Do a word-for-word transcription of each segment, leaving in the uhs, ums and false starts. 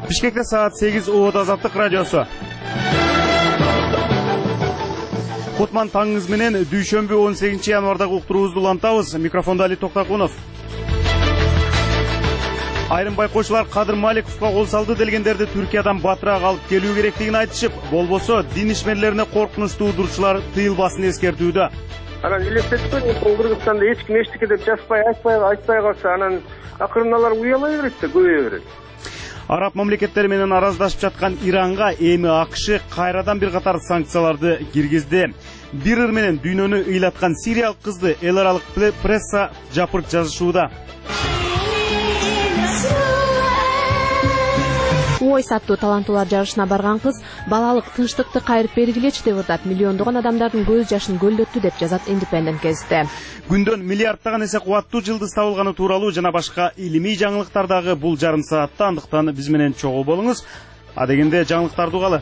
Бишкекте саат сегиз Уут Азаттык радиосу. Кутман таңыңыз менен дүйшөмбү он сегизинчи январдагы уктуруубузду улантабыз. Микрофонда Али Токтакунов. Айрым байкоочулар Кадыр Маликовго кол салды делгендерди Түркиядан батыраак алып келүү керектигин айтышып, болбосо дин ишмерлерине коркунуч туудурушулар тыйылбасын эскертүүдө. Анан элестеткөн Кыргызстанда эч ким эчтеке деп жазбай, айтпай, айтпай калса, анан акырын алар уялай берет да, көбөйө берет. Араб мамлекеттери менен араздашып жаткан Иранга эми АКШ кайрадан бир катар санкцияларды киргизди. Бир ыр менен дүйнөнү ыйлаткан сириялык кызды эл аралык пресса жапырт жазышууда. Ойс аттуу таланттуулар жарышына барган кыз балалык тынчтыкты кайрып бергилечи деп ырдап, миллиондогон адамдардын көз жашын көлдөттү деп жазат Independent гезити. Күндөн миллиардтаган эсе кубаттуу жылдыз табылганы тууралуу жана башка илимий жаңылыктардагы бул жарым саатта, андыктан биз менен чогуу болуңуз. Адегенде жаңылыктарды угалы.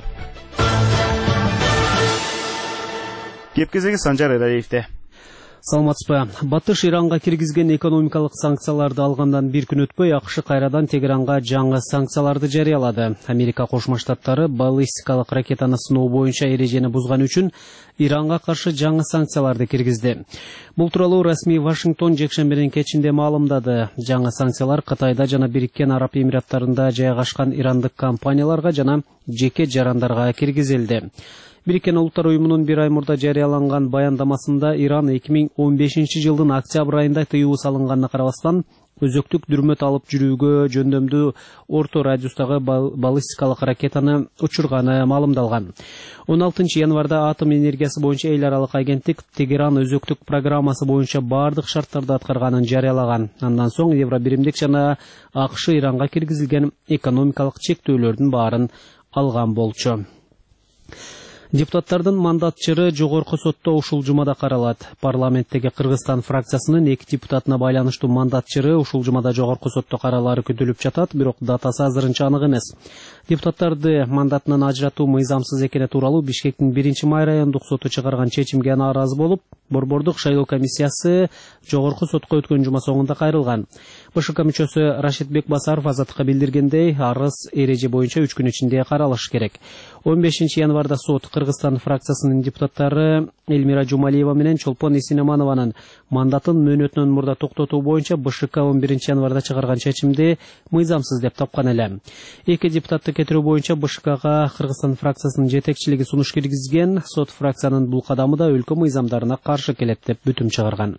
Кеп кезеги Санжар Эраевде. Саламатсызбы. Батыш Иранга киргизген экономикалык санкцияларды алгандан бир күн өтпөй АКШ кайрадан Тегеранга жаңы санкцияларды жарыялады. Америка Кошмо Штаттары баллистикалык ракетаны сыноо боюнча эрежени бузган үчүн Иранга каршы жаңы санкцияларды киргизди. Бул тууралуу расмий Вашингтон жекшембинин кечинде маалымдады. Жаңы санкциялар Кытайда жана Бириккен Араб Эмираттарында жайгашкан ирандык компанияларга жана жеке жарандарга киргизилди. Бириккен Улуттар уюмунун бир ай мурда жарыяланган баяндамасында Иран эки миң он бешинчи жылдын октябрь айында тыюу салынганына карабастан өзөктүк дүрмөт алып жүрүүгө жөндөмдүү орто радиустагы баллистикалык ракетаны учурганы маалымдалган. он алтынчы январда атом энергиясы боюнча эл аралык агенттик Тегеран өзөктүк программасы боюнча бардык шарттарды аткарганын жарыялаган. Андан соң Евробиримдик жана АКШ Иранга киргизилген экономикалык чектөөлөрдүн баарын алган болчу. Депутаттардын мандатчыры жогорку сотто ушул жумада каралат. Парламенттеги Кыргызстан фракциясынын эки депутатына байланыштуу мандатчыры ушул жумада жогорку сотто каралары күтүлүп жатат, бирок датасы азырынча анык эмес. Депутаттарды мандатынан ажыратуу мыйзамсыз экени тууралуу Бишкектин биринчи май райондук соту чыгарган чечимге нааразы болуп, Борбордук шайлоо комиссиясы жогорку сотко өткөн жума соңунда кайрылган. БШК мүчөсү Рашидбек Басаров Азаттыкка билдиргендей, арыз эреже боюнча үч күн ичинде каралышы керек. он бешинчи январда сот Кыргызстан фракциясынын депутаттары Эльмира Жумалиева менен Чолпон Исинеманованын мандатын мөөнөтүнөн мурда токтотуу боюнча БШК он биринчи январда чыгарган чечимди мыйзамсыз деп тапкан эле. Эки депутатты кетирүү боюнча БШКга Кыргызстан фракциясынын жетекчилиги сунуш киргизген. Сот фракциянын бул кадамы да өлкө мыйзамдарына каршы келет деп бүтүм чыгарган.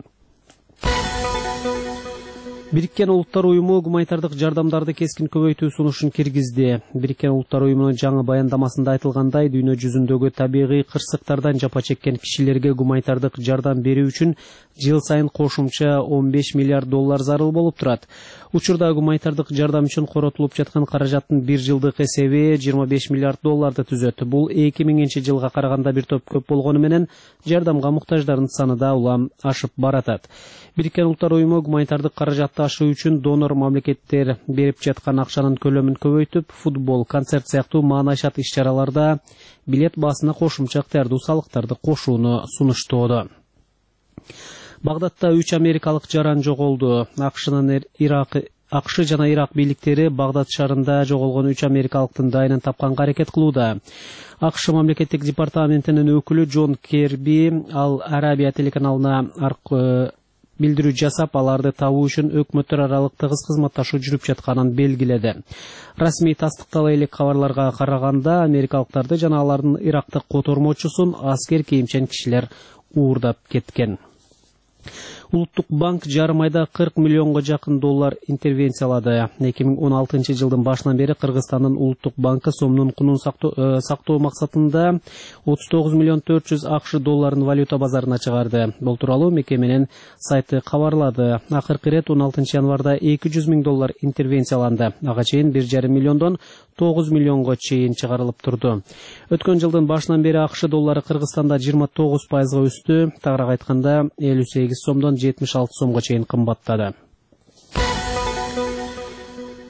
Бириккен Улуттар уюму гуманитардык жардамдарды кескин көбөйтүү сунушун киргизди. Бириккен Улуттар уюмунун жаңы баяндамасында айтылгандай, дүйнө жүзүндөгү табигый кырсыктардан жапа чеккен кишилерге гуманитардык жардам берүү үчүн жыл сайын кошумча он беш миллиард доллар зарыл болуп турат. Учурда гуманитардык жардам үчүн коротулуп жаткан каражаттын бир жылдык эсеби жыйырма беш миллиард долларды түзөт. Бул эки миңинчи жылга караганда бир топ көп болгону менен жардамга муктаждардын саны да улам ашып баратат. Бириккен Улуттар уюму гуманитардык каражатты ашуу үчүн донор мамлекеттер берип жаткан акчанын көлөмүн көбөйтүп, футбол, концерт сыяктуу маанайшат иш-чараларда билет баасына кошумча ыктыярдуу салыктарды кошууну сунуштоодо. Багдадта үч америкалык жаран жоголду. АКШнын Ирак АКШ жана Ирак бийликтери Багдад шаарында жоголгон үч америкалыктын дайынын тапканга аракет кылууда. АКШ мамлекеттик департаментинин өкүлү Джон Керби Ал Арабия телеканалына аркылуу билдирүү жасап, аларды табуу үчүн өкмөттөр аралык тыгыз кызматташуу жүрүп жатканын белгиледи. Расмий тастыктала элек кабарларга караганда, америкалыктарды жана алардын Ирактык котормочусун аскер кийимчен кишилер уурдап кеткен. Улуттук банк жарым айда кырк миллионго жакын доллар интервенциялады. эки миң он алтынчы жылдын башынан бери Кыргызстандын Улуттук банкы сомдун кунун сактоо максатында отуз тогуз миллион төрт жүз АКШ долларын валюта базарына чыгарды. Бул тууралуу мекеменин сайты кабарлады. Акыркы ирет он алтынчы январда эки жүз миң доллар интервенцияланды. Ага чейин бир жарым миллиондон тогуз миллионго чейин чыгарылып турду. Өткөн жылдын башынан бери АКШ доллары Кыргызстанда жыйырма тогуз пайызга өстү. Тагыраак айтканда элүү сегиз сомдон жетимиш алты сомго чейин кымбаттады.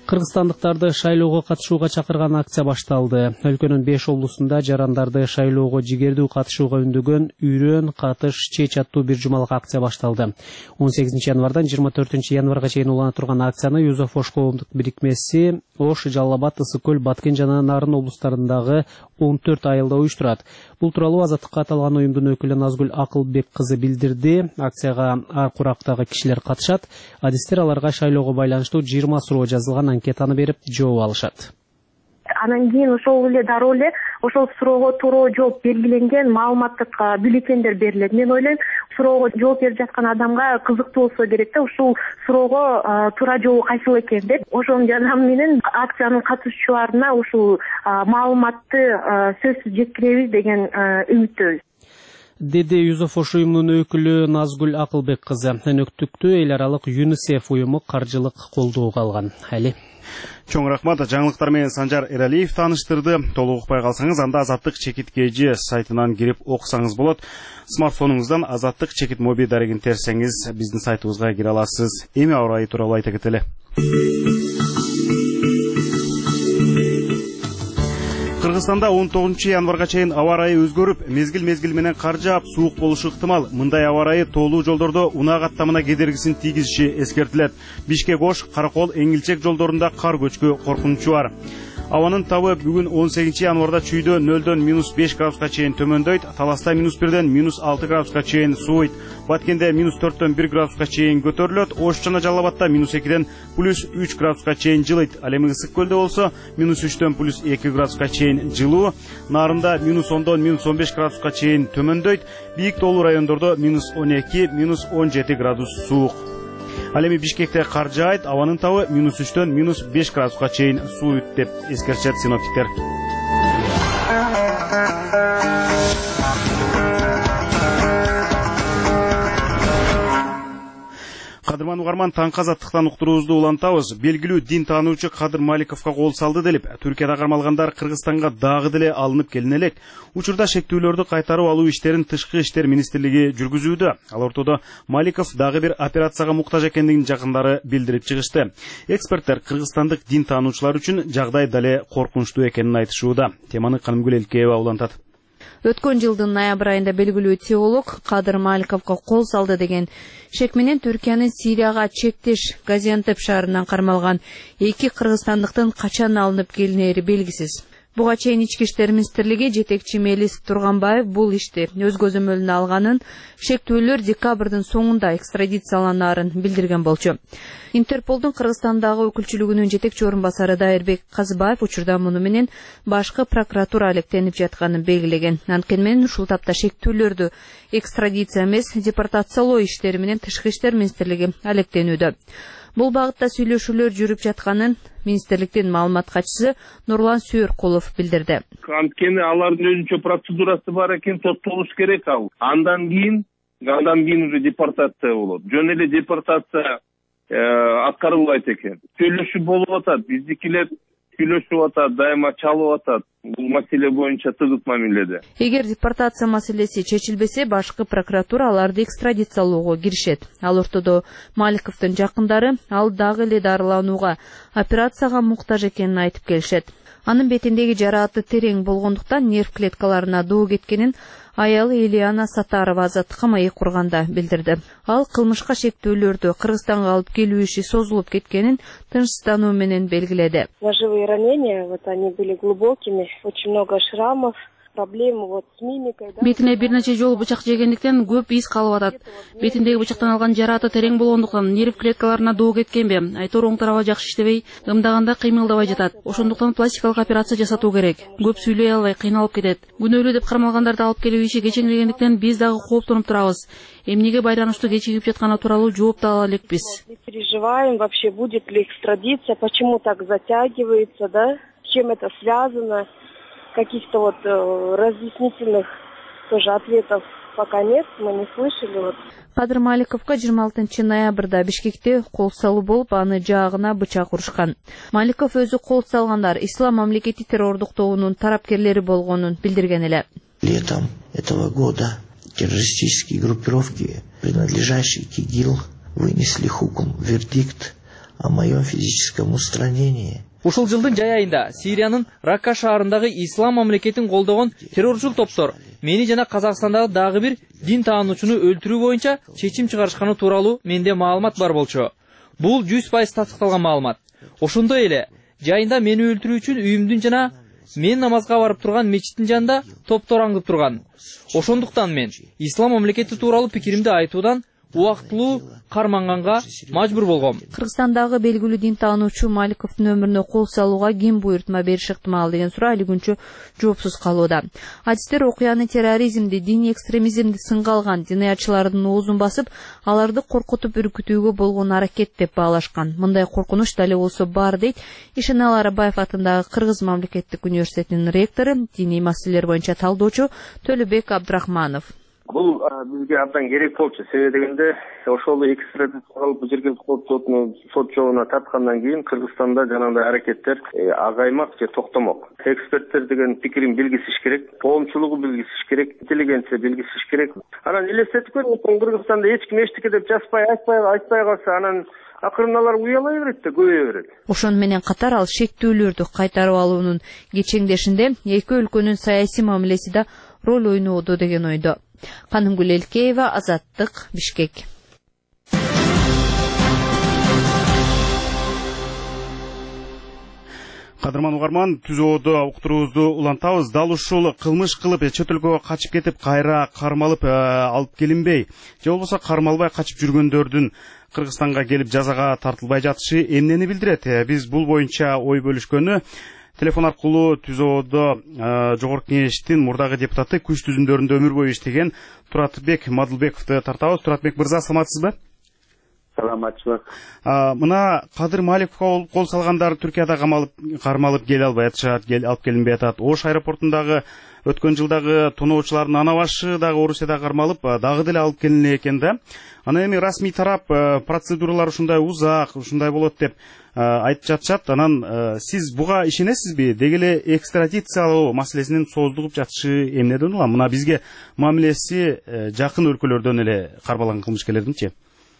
Кыргызстандыктарды шайлоого катышууга чакырган акция башталды. Өлкөнүн беш облусунда жарандарды шайлоого жигердүү катышууга үндөгөн Үйрөн, Катыш, Чеч аттуу бир жумалык акция башталды. он сегизинчи январдан жыйырма төртүнчү январга чейин улана турган акцияны Юзов Ош коомдук бирикмеси Ош, Жалал Абад, Ысык көл, Баткен жана Нарын облустарындагы он төрт айылда уюштурат. Бул тууралуу Азаттыкка аталган уюмдун өкүлү Назгүл Акылбек кызы билдирди. Акцияга ар курактагы кишилер катышат. Адистер аларга шайлоого байланыштуу жыйырма суроо жазылган анкетаны берип жооп алышат. Анан кийин ошол эле дароо эле ошол суроого туура жооп белгиленген маалыматтык бюллетендер берилет. Мен ойлойм, суроого жооп берип жаткан адамга кызыктуу болсо керек да, ушул суроого туура жообу кайсыл экен деп. Ошонун жардамы менен акциянын катышуучуларына ушул маалыматты сөзсүз жеткиребиз деген үмүттөбүз. Деди Юзов Ош уюмунун өкүлү Назгүл Акылбек кызы. Өнөктүктү эл аралык ЮНИСЕФ уюму каржылык колдоого алган. Али. Чоң рахмат. Жаңылыктар менен Санжар Эралиев тааныштырды. Толук укпай калсаңыз, анда Азаттык чекит кж сайтынан кирип окусаңыз болот. Смартфонуңуздан Азаттык чекит моби дарегин терсеңиз, биздин сайтыбызга кире аласыз. Эми аба ырайы тууралуу айта кетели. Кыргызстанда он тогузунчу январга чейин аба ырайы өзгөрүп, мезгил-мезгил менен кар жаап, суук болушу ыктымал. Мындай аба ырайы тоолуу жолдордо унаа каттамына кедергисин тийгизиши эскертилет. Бишкек-Ош, Каракол, Эңилчек жолдорунда кар көчкү коркунучу бар. Абанын табы бүгүн он сегизинчи январда Чүйдө нөлдөн минус беш градуска чейин төмөндөйт, Таласта минус бирден минус алты градуска чейин сууйт, Баткенде минус төрттөн бир градуска чейин көтөрүлөт, Ош жана Жалал Абадта минус экиден плюс үч градуска чейин жылыйт. Ал эми Ысык көлдө болсо минус үчтөн плюс эки градуска чейин жылуу, Нарында минус ондон минус он беш градуска чейин төмөндөйт, бийик тоолуу райондордо минус он эки минус он жети градус суук. Ал эми Бишкекте кар жаайт, абанын табы минус үчтөн минус беш градуска чейин сууйт деп эскертишет синоптиктер. Кадырман угарман, таңкы Азаттыктан уктуруубузду улантабыз. Белгилүү дин таануучу Кадыр Маликовго кол салды делип, Түркияда кармалгандар Кыргызстанга дагы деле алынып келине элек. Учурда шектүүлөрдү кайтарып алуу иштерин Тышкы иштер министрлиги жүргүзүүдө. Ал ортодо Маликов дагы бир операцияга муктаж экендигин жакындары билдирип чыгышты. Эксперттер кыргызстандык дин таануучулар үчүн жагдай дале коркунучтуу экенин айтышууда. Теманы Канымгүл Элкеева улантат. Өткөн жылдын ноябрь айында белгилүү теолог Кадыр Маликовго кол салды деген шек менен Түркиянын Сирияга чектеш Газиантеп шаарынан кармалган эки кыргызстандыктын качан алынып келинери белгисиз. Буга чейин Ички иштер министрлиги жетекчи Мелис Турганбаев бул ишти өз көзөмөлүнө алганын, шектүүлөр декабрдын соңунда экстрадицияланаарын билдирген болчу. Интерполдун Кыргызстандагы өкүлчүлүгүнүн жетекчи орун басары Дайырбек Казыбаев учурда муну менен башкы прокуратура алектенип жатканын белгилеген. Анткени менен ушул тапта шектүүлөрдү экстрадиция эмес, депортациялоо иштери менен Тышкы иштер министрлиги алектенүүдө. Бул багытта сүйлөшүүлөр жүрүп жатканын министрликтин маалымат катчысы Нурлан Сүйөркулов билдирди. Анткени алардын өзүнчө процедурасы бар экен, соттолуш керек ал. Андан кийин, андан кийин уже депортация болот. Жөн эле депортация аткарылбайт экен. Сүйлөшүү болуп атат, биздикилер сүйлөшүп атат, дайыма чалып атат. Бул маселе боюнча тыгыз мамиледе. Эгер депортация маселеси чечилбесе, башкы прокуратура аларды экстрадициялоого киришет. Ал ортодо Маликовдун жакындары ал дагы эле дарыланууга, операцияга муктаж экенин айтып келишет. Анын бетиндеги жарааты терең болгондуктан нерв клеткаларына доо кеткенин аялы Элиана Сатарова Азаттыкка маек курганда билдирди. Ал кылмышка шектүүлөрдү Кыргызстанга алып келүү иши созулуп кеткенин тынчсыздануу менен белгиледи. Ножевые ранения, вот они были глубокими, очень много шрамов. Проблемы вот с мимикой. Бетине бир нече жолу бычак жегендиктен көп из калып атат. Бетиндеги бычактан алган жарааты терең болгондуктан нерв клеткаларына доо кеткенби? Айтор оң тарабы жакшы иштебей, ымдаганда кыймылдабай жатат. Ошондуктан пластикалык операция жасатуу керек. Көп сүйлөй албай кыйналып кетет. Күнөөлүү деп кармалгандарды алып келүү иши кечеңдегендиктен биз дагы кооптонуп турабыз. Эмнеге байраныштуу кечигип жатканы тууралуу жооп ала элекпиз. Переживаем, вообще будет ли экстрадиция, почему так затягивается, да? С чем это связано? Каких-то вот э, разъяснительных тоже ответов пока нет, мы не слышали. Вот. Кадыр Маликовго жыйырма алтынчы ноябрда Бишкекте кол салуу болуп, аны жаагына бычак урушкан. Маликов өзү кол салгандар Ислам мамлекети террордук тобунун тарапкерлери болгонун билдирген эле. Летом этого года террористические группировки, принадлежащие к ИГИЛ, вынесли хукм, вердикт о моем физическом устранении. Ушул жылдын жай айында Сириянын Ракка шаарындагы ислам мамлекетин колдогон террорчул топтор мени жана Казакстандагы дагы бир дин таануучуну өлтүрүү боюнча чечим чыгарышканы тууралуу менде маалымат бар болчу. Бул жүз пайыз тастыкталган маалымат. Ошондой эле жайында мени өлтүрүү үчүн үйүмдүн жана мен намазга барып турган мечиттин жанында топтор аңдып турган. Ошондуктан мен ислам мамлекети тууралуу пикиримди айтуудан убактылуу карманганга мажбур болгом. Кыргызстандагы белгилүү дин таануучу Маликовдун өмүрүнө кол салууга ким буйртма бериши ыктымал деген суроо али күнчө жоопсуз калууда. Адистер окуяны терроризмди, диний экстремизмди сынга алган диниятчылардын оозун басып, аларды коркутуп үркүтүүгө болгон аракет деп баалашкан. Мындай коркунуч дали болсо бар дейт Ишенал Арабаев атындагы Кыргыз мамлекеттик университетинин ректору, диний маселелер боюнча талдоочу Төлөбек Абдрахманов. Бул бизге абдан керек болчу. Себеби дегенде ошол экстрадиция кылып жергиликтүү сот сот жообуна тарткандан кийин Кыргызстанда жанагындай аракеттер агаймак же токтомок. Эксперттер деген пикирин билгизиш керек, коомчулугу билгизиш керек, интеллигенция билгизиш керек. Анан элестетип көрүп, Кыргызстанда эч ким эчтеке деп жазбай, айтпай, айтпай калса, анан акырын алар уялай берет да, көбөйө берет. Ошону менен катар ал шектүүлөрдү кайтарып алуунун кечеңдешинде эки өлкөнүн саясий мамилеси да роль ойноодо деген ойдо. Канымгүл Элкеева, Азаттык, Бишкек. Кадырман угарман, түзөөдө уктуруубузду улантабыз. Дал ушул кылмыш кылып чет өлкөгө качып кетип, кайра кармалып алып келинбей, же болбосо кармалбай качып жүргөндөрдүн Кыргызстанга келип жазага тартылбай жатышы эмнени билдирет? Биз бул боюнча ой бөлүшкөнү телефон аркылуу түзөөдө жогорку кеңештин мурдагы депутаты, күч түзүмдөрүндө өмүр бою иштеген Туратбек Мадылбековду тартабыз. Туратбек мырза, саламатсызбы? Саламатчылык. Мына Кадыр Маликовго кол салгандар Түркияда камалып, кармалып келе албай атышат, алып келинбей атат. Ош аэропортундагы өткөн жылдагы тоноочулардын ана башы дагы Орусияда кармалып, дагы деле алып келине экен да. Ана эми расмий тарап процедуралар ушундай узак, ушундай болот деп айтып жатышат. Анан сиз буга ишенесизби? Деги эле экстрадициялоо маселесинин сооздугуп жатышы эмнеден улам? Мына бизге мамилеси жакын өлкөлөрдөн эле кармалган кылмышкерлердинчи?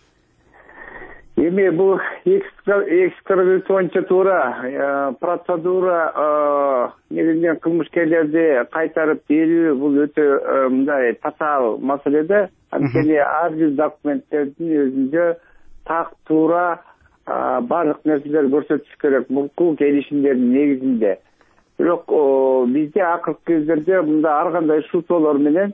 Эми бул экстрадиция боюнча туура процедура негизинен кылмышкерлерди кайтарып берүү бул өтө мындай татаал маселе да. Анткени ар бир документтердин өзүндө так туура барлык нерселер көрсөтүш керек бул келишимдердин негизинде. Бирок бизде акыркы кездерде мында ар кандай шутолор менен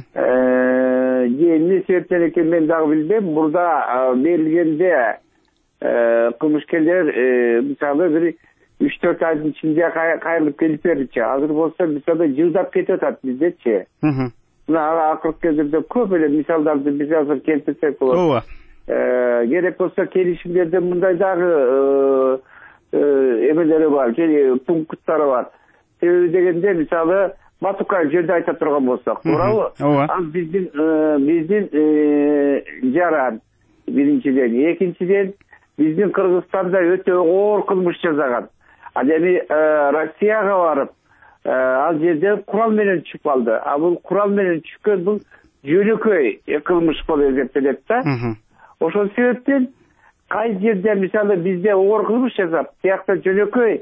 эмне себептен экенин мен дагы билбейм. Мурда берилгенде кылмышкерлер мисалы бир үч төрт айдын ичинде кайрылып келип берчи. Азыр болсо мисалы жылдап кетип атат биздечи. Мына акыркы кездерде көп эле мисалдарды биз азыр келтирсек болот. Ооба. Керек болсо келишимдерде мындай дагы эмелери бар, пункттары бар. Себеби дегенде мисалы Батукаев жерде айта турган болсок, туурабы? Ал биздин биздин жаран биринчиден, экинчиден биздин Кыргызстанда өтө оор кылмыш жасаган. Ал эми Россияга барып, ал жерде курал менен түшүп калды. А бул курал менен түшкөн бул жөнөкөй кылмыш болуп эсептелет да. Ошол себептен кай жерде мисалы бизде оор кылмыш жасап, тиякта жөнөкөй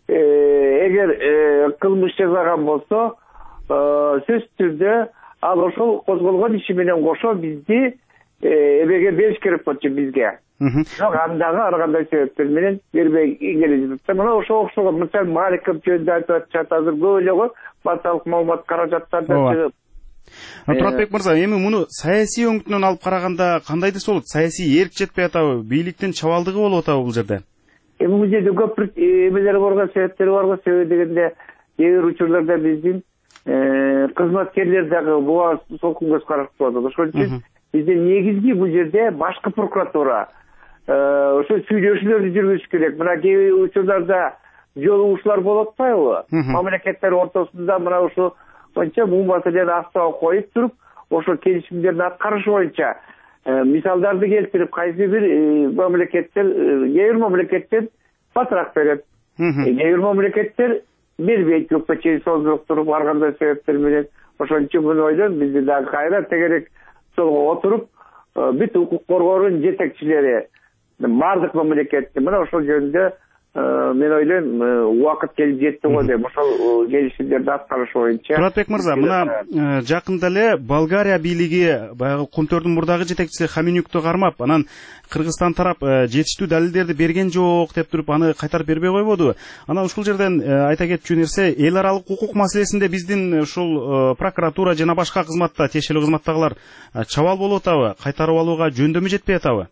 эгер кылмыш жасаган болсо, сөзсүз түрдө ал ошол козголгон иши менен кошо бизди эбеге бериш керек болчу бизге. Бирок андагы ар кандай себептер менен бербей келе жатат. Мына ошого окшогон мисалы Маликов жөнүндө айтып атышат, азыр көп эле базалык маалымат каражаттардан чыгып. Туратбек мырза, эми муну саясий өңүтүнөн алып караганда кандай десе болот? Саясий эрк жетпей атабы, бийликтин чабалдыгы болуп атабы бул жерде? Эми бул жерде көп эмелер барго, себептери барго. Себеби дегенде кээ бир учурларда биздин кызматкерлер дагы буга солкун көз карашып атат. Ошол үчүн бизде негизги бул жерде башкы прокуратура ошо сүйлөшүүлөрдү жүргүзүш керек. Мына кээ бир учурларда жолугушуулар болуп атпайбы? Мамлекеттер ортосунда мына ошо боюнча бул маселени астыга коюп туруп, ошо келишимдерди аткарыш боюнча мисалдарды келтирип, кайсы бир мамлекеттер, кээ бир мамлекеттер батыраак берет. Кээ бир мамлекеттер бербейт, көпкө чейин созулуп туруп, ар кандай себептер менен. Ошон үчүн муну ойлойм, бизди дагы кайра тегерек столго отуруп, бүт укук коргоонун жетекчилери, бардык мамлекетти мына ошол жөнүндө мен ойлойм убакыт келип жетти го деп ошол келишимдерди аткарыш боюнча. Туратбек мырза, мына жакында эле Болгария бийлиги баягы Кумтөрдүн мурдагы жетекчиси Хаминюкту кармап, анан Кыргызстан тарап жетиштүү далилдерди берген жок деп туруп аны кайтарып бербей койбоду. Анан ушул жерден айта кетчү нерсе, эл аралык укук маселесинде биздин ушул прокуратура жана башка кызматта, тиешелүү кызматтагылар чабал болуп атабы, кайтарып алууга жөндөмү жетпей атабы?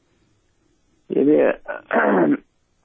Эми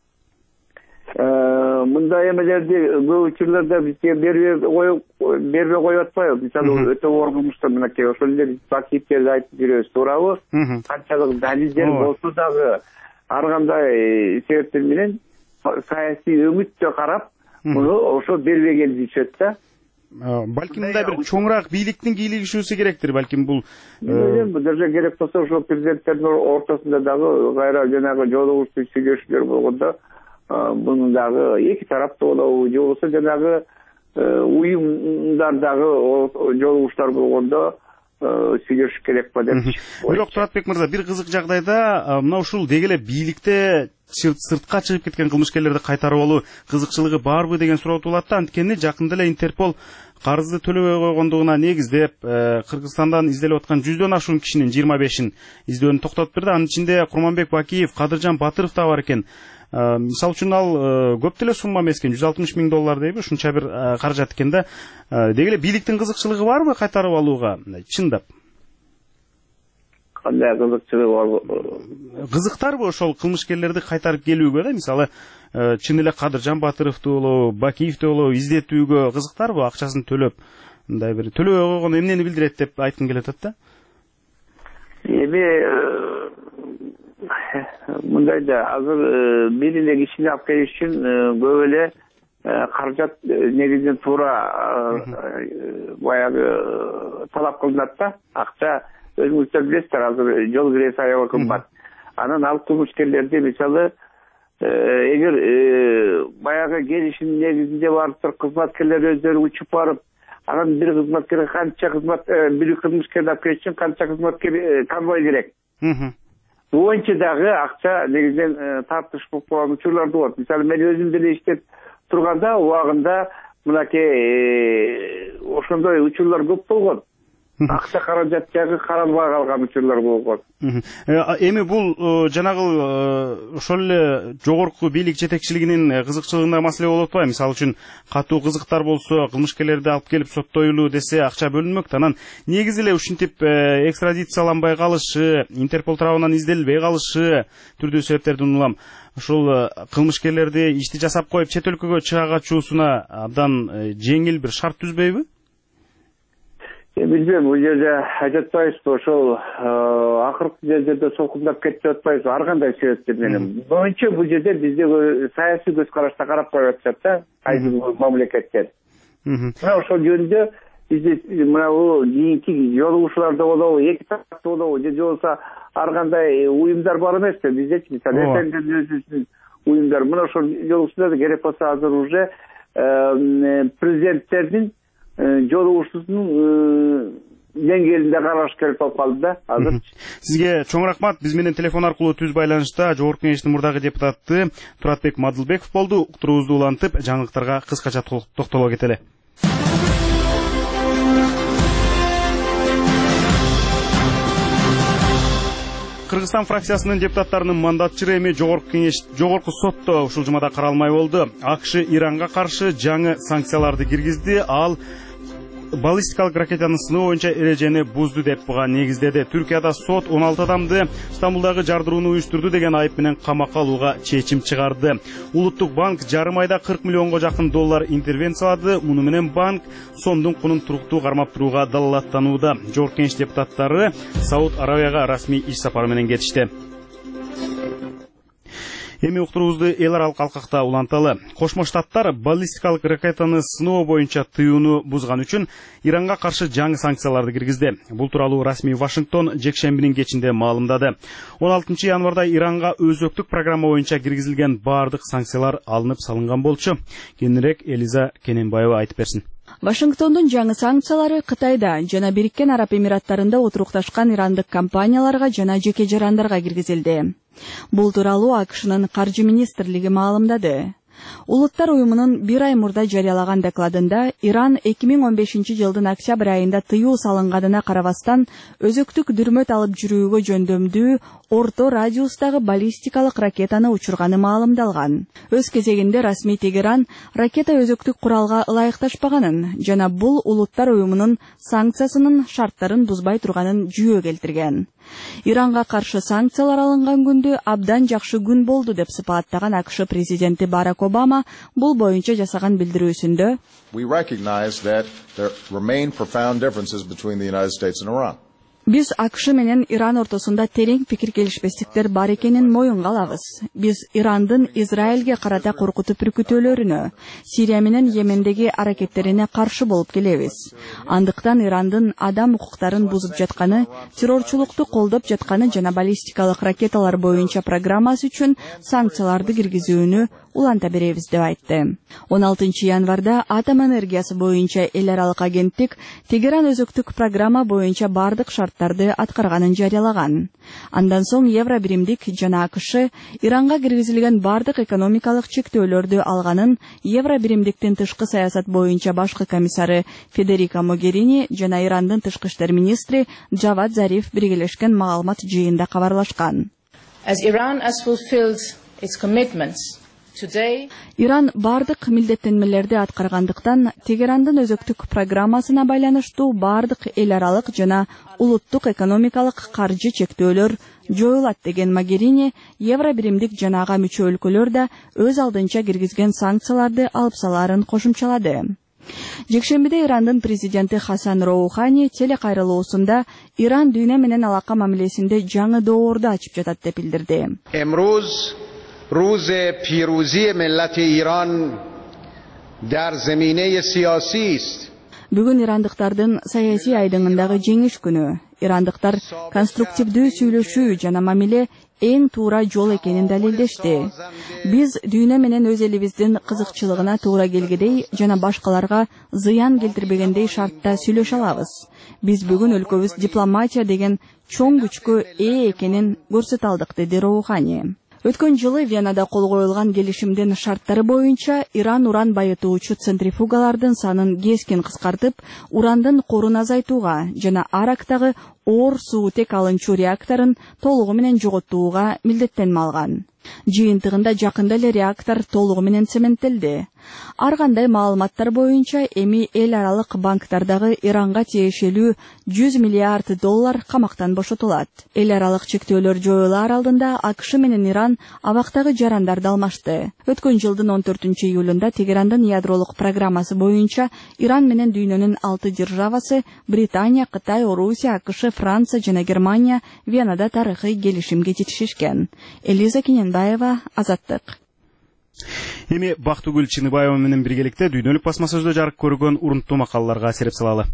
мындай эмелерди көп учурларда бизге бербей коюп бербей коюп атпайбы? Мисалы өтө оор кылмыштар мынакей ошол эле Бакиевтерди айтып жүрөбүз, туурабы? Канчалык далилдер болсо дагы ар кандай себептер менен саясий өңүттө карап муну ошо бербеген дешет да. Балким мындай бир чоңураак бийликтин кийлигишүүсү керектир, балким бул. Бул жерде керек болсо ошол президенттердин ортосунда дагы кайра жанагы жолугуштуу сүйлөшүүлөр болгондо bunun dağı iki tarafta olağı olsa cenabı uyumlardagı жолугуштар болгондо сүйлөшүш керек па деп. Бирок Туратбек мырза, бир кызык жагдайда мына ушул деги эле бийликте сыртка чыгып кеткен кылмышкерлерди кайтарып алуу кызыкчылыгы барбы деген суроо туулат да. Анткени жакында эле Интерпол карызды төлөбөй койгондугуна негиздеп Кыргызстандан изделип аткан жүздөн ашуун кишинин жыйырма бешин издөөнү токтотуп берди. Анын ичинде Курманбек Бакиев, Кадыржан Батыров да бар экен. Мисалы үчүн ал көп деле сумма эмес экен, жүз алтымыш миң доллар дейби, ушунча бир каражат экен да. Деги эле бийликтин кызыкчылыгы барбы кайтарып алууга, чындап? Кандай кызыкчылыгы барбы? Кызыктарбы ошол кылмышкерлерди кайтарып келүүгө да, мисалы чын эле Кадыржан Батыровду болобу, Бакиевди болобу издетүүгө кызыктарбы, акчасын төлөп, мындай бир төлөбөй койгон эмнени билдирет деп айткым келип атат да. Эми мындайда азыр бир эле кишини алып келиш үчүн көп эле каражат негизинен туура баягы талап кылынат да. Акча өзүңүздөр билесиздер, азыр жол кирesi аябай кымбат. Анан ал кылмышкерлерди мисалы эгер баягы келишим негизинде барып туруп кызматкерлер өздөрү учуп барып, анан бир кызматкерге канча кызмат бир кылмышкерди алып келиш үчүн канча кызматкер конвой керек. Боюнча дагы акча негизинен тартыш болуп калган учурлар да бар. Мисалы мен өзүм деле иштеп турганда убагында мынакей ошондой учурлар көп болгон. Акча каражат жагы каралбай калган учурлар болгон. Эми бул жанагы ошол эле жогорку бийлик жетекчилигинин кызыкчылыгында маселе болуп атпайбы? Мисалы үчүн катуу кызыктар болсо, кылмышкерлерди алып келип соттойлуу десе акча бөлүнмөк. Анан негизи эле ушинтип экстрадицияланбай калышы, Интерпол тарабынан изделбей калышы түрдүү себептерден улам ушул кылмышкерлерди ишти жасап коюп чет өлкөгө чыга качуусуна абдан жеңил бир шарт түзбөйбү? Билбейм, бул жерде айтып атпайбызбы, ошол акыркы жерде солкундап кетип атпайбызбы, ар кандай себептер менен. Боюнча бул жерде бизде саясий көз карашта карап коюп атышат да, кайсы мамлекеттер. Мына ошол жөнүндө бизде мына бул кийинки жолугушууларда болобу, эки тарапта болобу, же болбосо ар кандай уюмдар бар эмеспи? Биздечи мисалы өзүбүздүн уюмдар. Мына ошол жолугушууларда керек болсо азыр уже президенттердин жолугушуусунун деңгээлинде караш керек болуп калды да азыр. Сизге чоң рахмат. Биз менен телефон аркылуу түз байланышта Жогорку Кеңештин мурдагы депутаты Туратбек Мадылбеков болду. Уктуруубузду улантып, жаңылыктарга кыскача токтоло кетели. Кыргызстан фракциясынын депутаттарынын мандатчыры эми Жогорку Кеңеш Жогорку сотто ушул жумада каралмай болду. АКШ Иранга каршы жаңы санкцияларды киргизди. Ал баллистикалык ракетанын сыноо боюнча эрежени бузду деп буга негиздеди. Түркияда сот он алты адамды Стамбулдагы жардырууну уюштурду деген айып менен камакка алууга чечим чыгарды. Улуттук банк жарым айда кырк миллионго жакын доллар интервенциялады. Муну менен банк сомдун кунун туруктуу кармап турууга далалаттанууда. Жогорку Кеңеш депутаттары Сауд Арабияга расмий иш сапары менен кетишти. Эми уктуруубузду эл аралык алкакта уланталы. Кошмо Штаттар баллистикалык ракетаны сыноо боюнча тыюуну бузган үчүн Иранга каршы жаңы санкцияларды киргизди. Бул тууралуу расмий Вашингтон жекшембинин кечинде маалымдады. он алтынчы январда Иранга өзөктүк программа боюнча киргизилген баардык санкциялар алынып салынган болчу. Кененирээк Элиза Кененбаева айтып берсин. Вашингтондун жаңы санкциялары Кытайда жана Бириккен Араб Эмираттарында отурукташкан ирандык компанияларга жана жеке жарандарга киргизилди. Бул тууралуу АКШнын каржы министрлиги маалымдады. Улуттар уюмунун бир ай мурда жарыялаган докладында Иран эки миң он бешинчи жылдын октябрь айында тыюу салынганына карабастан өзөктүк дүрмөт алып жүрүүгө жөндөмдүү орто радиустагы баллистикалык ракетаны учурганы маалымдалган. Өз кезегинде расмий Тегеран ракета өзөктүк куралга ылайыкташпаганын жана бул улуттар уюмунун санкциясынын шарттарын бузбай турганын жүйө келтирген. Иранга каршы санкциялар алынган күндү абдан жакшы күн болду деп сыпаттаган АКШ президенти Барак Обама бул боюнча жасаган билдирүүсүндө We recognize that there remain profound differences between the United States and Iran. Биз АКШ менен Иран ортосунда терең пикир келишпестиктер бар экенин моюнга алабыз. Биз Ирандын Израилге карата коркутуп үркүтөөлөрүнө, Сирия менен Йемендеги аракеттерине каршы болуп келебиз. Андыктан Ирандын адам укуктарын бузуп жатканы, террорчулукту колдоп жатканы жана баллистикалык ракеталар боюнча программасы үчүн санкцияларды киргизүүнү уланта беребиз деп айтты. он алтынчы январда атом энергиясы боюнча эл аралык агенттик Тегеран өзөктүк программа боюнча бардык шарттарды аткарганын жарыялаган. Андан соң Евро биримдик жана АКШ Иранга киргизилген бардык экономикалык чектөөлөрдү алганын Евро биримдиктин тышкы саясат боюнча башкы комиссары Федерика Могерини жана Ирандын тышкы иштер министри Джавад Зариф биргелешкен маалымат жыйында кабарлашкан. As Iran has fulfilled its commitments, Иран бардык милдеттенмелерди аткаргандыктан Тегерандын өзөктүк программасына байланыштуу бардык эл аралык жана улуттук экономикалык каржы чектөөлөр жоюлат деген Могерини Евро биримдик жана ага мүчө өлкөлөр да өз алдынча киргизген санкцияларды алып салаарын кошумчалады. Жекшембиде Ирандын президенти Хасан Роухани телекайрылуусунда Иран дүйнө менен алака мамилесинде жаңы доорду ачып жатат деп билдирди. روز پیروزی ملت ایران در زمینه سیاسی است. Бүгүн ирандыктардын саясий айдыңындагы жеңиш күнү. Ирандыктар конструктивдүү сүйлөшүү жана мамиле эң туура жол экенин далилдешти. Биз дүйнө менен өз элибиздин кызыкчылыгына туура келгедей жана башкаларга зыян келтирбегендей шартта сүйлөшө алабыз. Биз бүгүн өлкөбүз дипломатия деген чоң күчкө ээ экенин көрсөтө алдык, деди Роухани. Өткөн жылы Венада кол коюлган келишимдин шарттары боюнча Иран уран байытуучу центрифугалардын санын кескин кыскартып, урандын корун азайтууга жана Арактагы оор суутек алынчу реакторун толугу менен жоготууга милдеттенме алган. Жыйынтыгында жакында эле реактор толугу менен цементтелди. Ар кандай маалыматтар боюнча эми эл аралык банктардагы Иранга тиешелүү жүз миллиард доллар камактан бошотулат. Эл аралык чектөөлөр жоюлар алдында АКШ менен Иран абактагы жарандарды алмашты. Өткөн жылдын он төртүнчү июлунда Тегерандын ядролук программасы боюнча Иран менен дүйнөнүн алты державасы Британия, Кытай, Орусия, АКШ, Франция жана Германия Венада тарыхый келишимге жетишишкен. Элиза Кененбаева, Азаттык. Эми Бактыгүл Чыныбаева менен биргеликте дүйнөлүк басма сөздө жарык көргөн урунттуу макалаларга сереп салалы.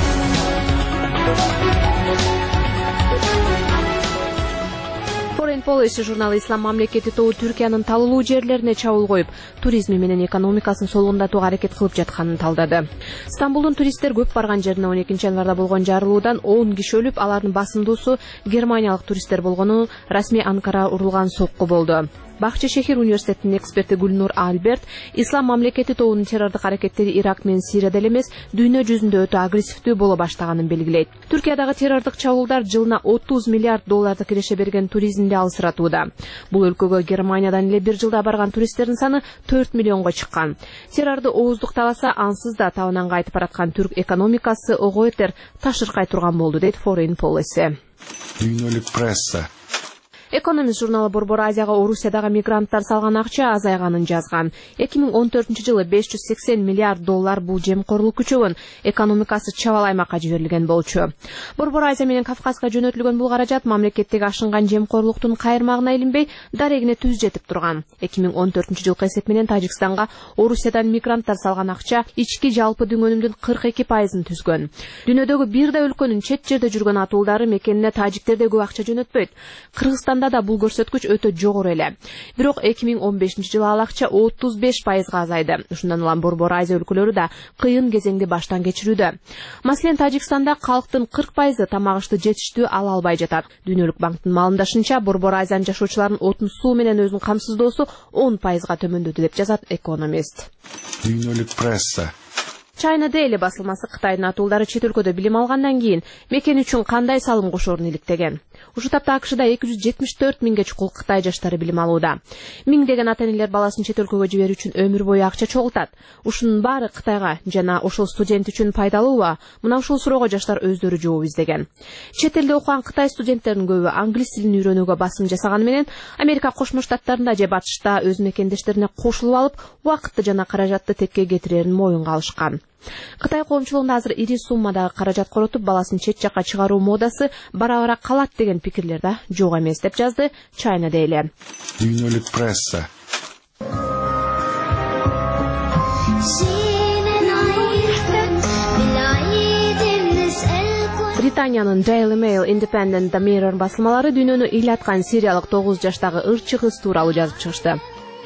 Foreign Policy журналы ислам мамлекети тобу Түркиянын талуулуу жерлерине чабуул коюп, туризми менен экономикасын солгундатууга аракет кылып жатканын талдады. Стамбулдун туристтер көп барган жерине он экинчи январда болгон жарылуудан он киши өлүп, алардын басымдуусу германиялык туристтер болгону расмий Анкара урулган сокку болду. Бакчы шехир университетинин эксперти Гүлнур Альберт ислам мамлекети тобунун террордук аракеттери Ирак менен Сирияда эле эмес, дүйнө жүзүндө өтө агрессивдүү боло баштаганын белгилейт. Түркиядагы террордук чабуулдар жылына отуз миллиард долларды киреше берген туризмди алысыратууда. Бул өлкөгө Германиядан эле бир жылда барган туристтердин саны төрт миллионго чыккан. Террорду ооздуктабаса, ансыз да табынан кайтып бараткан түрк экономикасы ого этер ташыркай турган болду, дейт Foreign Policy. Дүйнөлүк пресса Экономист журналы Борбор Азияга Орусиядагы мигранттар салган акча азайганын жазган. эки миң он төртүнчү жылы беш жүз сексен миллиард доллар бул жемкорлук күчөгөн экономикасы чабал аймакка жиберилген болчу. Борбор Азия менен Кавказга жөнөтүлгөн бул каражат мамлекеттеги ашынган жемкорлуктун кайырмагына илинбей, дарегине түз жетип турган. эки миң он төртүнчү жылкы эсеп менен Тажикстанга Орусиядан мигранттар салган акча ички жалпы дүңөнүмдүн кырк эки пайызын түзгөн. Дүйнөдөгү бир да өлкөнүн чет жерде жүргөн атуулдары мекенине тажиктерде көп акча жөнөтпөйт. Кыргызстанда Казакстанда да бул көрсөткүч өтө жогору эле. Бирок эки миң он бешинчи жылы ал акча отуз беш пайызга азайды. Ушундан улам Борбор Азия өлкөлөрү да кыйын кезеңди баштан кечирүүдө. Маселен, Тажикстанда калктын кырк пайызы тамак ашты жетиштүү ала албай жатат. Дүйнөлүк банктын маалымдашынча, Борбор Азиянын жашоочуларынын отун суу менен өзүн камсыздоосу он пайызга төмөндөдү деп жазат Экономист. Дүйнөлүк пресса. China Daily басылмасы Кытайдын атуулдары чет өлкөдө билим алгандан кийин мекен үчүн кандай салым кошоорун иликтеген. Ушу тапта АКШда эки жүз жетимиш төрт миңге чукул Кытай жаштары билим алууда. Миңдеген ата-энелер баласын чет өлкөгө жиберүү үчүн өмүр бою акча чогултат. Ушунун баары Кытайга жана ошол студент үчүн пайдалуубу? Мына ушул суроого жаштар өздөрү жооп издеген. Чет элде окуган Кытай студенттеринин көбү англис тилин үйрөнүүгө басым жасаганы менен Америка Кошмо Штаттарында же Батышта өз мекендештерине кошулуп алып, убакытты жана каражатты текке кетирерин моюнга алышкан. Кытай коомчулугунда азыр ири суммадагы каражат коротуп, баласын чет жакка чыгаруу модасы бара-бара калат деген пикирлер да жок эмес деп жазды China Daily. Дүйнөлүк пресса. Британиянын Daily Mail, Independent, The Mirror басылмалары дүйнөнү ыйлаткан сириялык тогуз жаштагы ырчы кыз тууралуу жазып чыгышты.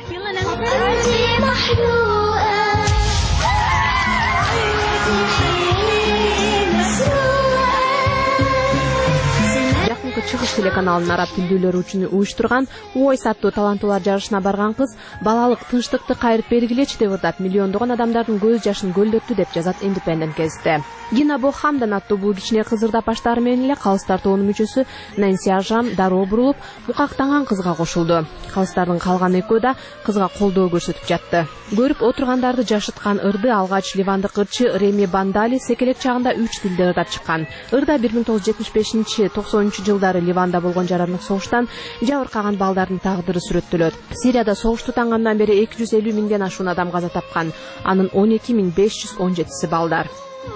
Чыгыш телеканалынын араб тилдүүлөрү үчүн уюштурган Voice аттуу таланттуулар жарышына барган кыз балалык тынчтыкты кайрып бергилечи деп ырдап миллиондогон адамдардын көз жашын көлдөттү деп жазат Independent гезити. Гина Бохамдан аттуу бул кичине кыз ырдап баштаары менен эле калыстар тобунун мүчөсү Нэнси Ажам дароо бурулуп букактанган кызга кошулду. Калыстардын калган экөө да кызга колдоо көрсөтүп жатты. Көрүп отургандарды жашыткан ырды алгач ливандык ырчы Реми Бандали секелек чагында үч тилде ырдап чыккан. Ырда бир миң тогуз жүз жетимиш бешинчи токсонунчу жылдары Ливанда болгон жарандык согуштан жабыркаган балдардын тагдыры сүрөттөлөт. Сирияда согуш тутангандан бери эки жүз элүү миңден ашуун адам каза тапкан. Анын он эки миң беш жүз он жетиси балдар.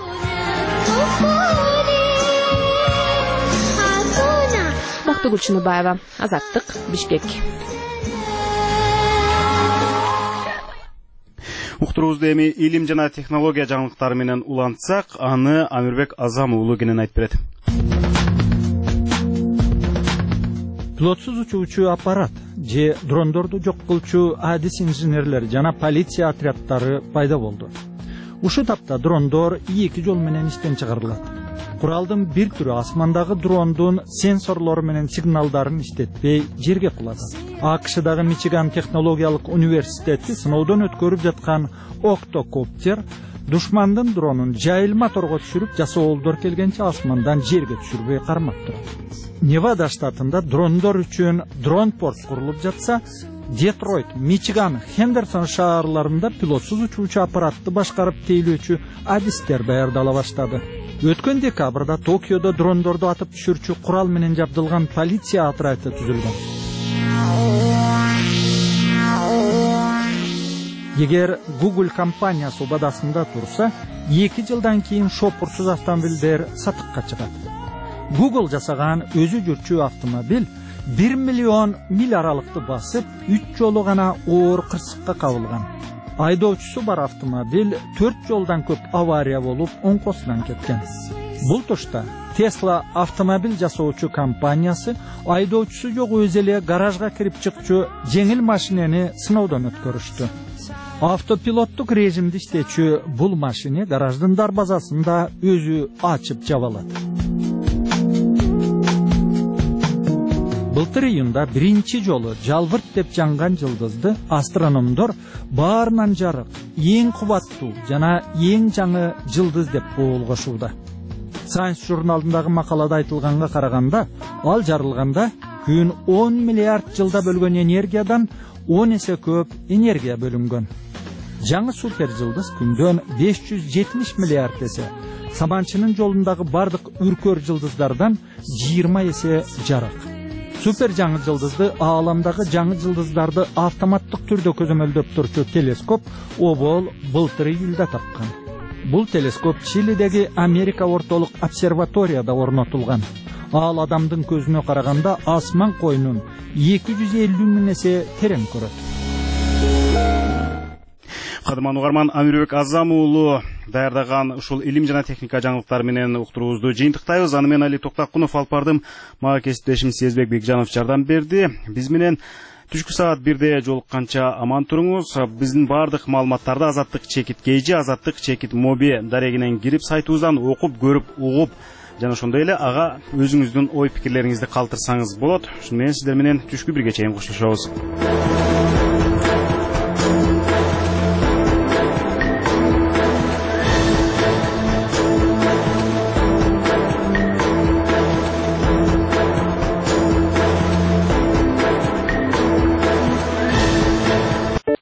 Бактыгүл Чыныбаева, Азаттык, Бишкек. Уктуруубузду эми илим жана технология жаңылыктары менен улантсак, аны Амирбек Азам уулу кенен айтып берет. Пилотсуз учуучу аппарат же дрондорду жок кылчу адис инженерлер жана полиция отряддары пайда болду. Ушу тапта дрондор эки жол менен иштен чыгарылат. Куралдын бир түрү асмандагы дрондун сенсорлору менен сигналдарын иштетпей жерге кулат. АКШдагы Мичиган технологиялык университети сыноодон өткөрүп жаткан октокоптер душмандын дронун жайылма торго түшүрүп, жасоолдор келгенче асмандан жерге түшүрбөй кармап турат. Невада штатында дрондор үчүн дрон порт курулуп жатса, Детройт, Мичиган, Хендерсон шаарларында пилотсуз учуучу аппаратты башкарып тейлөөчү адистер даярдала баштады. Өткөн декабрда Токиодо дрондорду атып түшүрчү курал менен жабдылган полиция отряды түзүлгөн. Эгер Google компаниясы убадасында турса, эки жылдан кийин шопурсуз автомобилдер сатыкка чыгат. Google жасаган өзү жүрчү автомобиль бир миллион миль аралыкты басып, үч жолу гана оор кырсыкка кабылган. Айдоочусу бар автомобиль төрт жолдан көп авария болуп, оңкосунан кеткен. Бул тушта Tesla автомобиль жасоочу компаниясы айдоочусу жок өз эле гаражга кирип чыкчу жеңил машинени сыноодон өткөрүштү. Автопилоттук режимде иштечү бул машина гараждын дарбазасында өзү ачып жабалат. Былтыр июнда биринчи жолу жалбырт деп жанган жылдызды астрономдор баарынан жарык, эң кубаттуу жана эң жаңы жылдыз деп боолгошууда. Science журналындагы макалада айтылганга караганда, ал жарылганда күн он миллиард жылда бөлгөн энергиядан он эсе көп энергия бөлүнгөн. Жаңы супер жылдыз күндөн беш жүз жетимиш миллиард эсе, саманчынын жолундагы бардык үркөр жылдыздардан жыйырма эсе жарык. Супер жаңы жылдызды ааламдагы жаңы жылдыздарды автоматтык түрдө көзөмөлдөп турчу телескоп обол былтыр июлда тапкан. Бул телескоп Чилидеги Америка ортолук обсерваторияда орнотулган. Ал адамдын көзүнө караганда асман койнун эки жүз элүү миң эсе терең көрөт. Кадырман угарман, Амирбек Азам уулу даярдаган ушул илим жана техника жаңылыктары менен уктуруубузду жыйынтыктайбыз. Аны мен Али Токтакунов алып бардым. Мага кесиптешим Сезбек Бекжанов жардам берди. Биз менен түшкү саат бирде жолукканча аман туруңуз. Биздин бардык маалыматтарды Азаттык Чекит Кейжи, Азаттык Чекит Моби дарегинен кирип сайтыбыздан окуп, көрүп, угуп жана ошондой эле ага өзүңүздүн ой пикирлериңизди калтырсаңыз болот. Ушуну менен сиздер менен түшкү бирге чейин коштошобуз.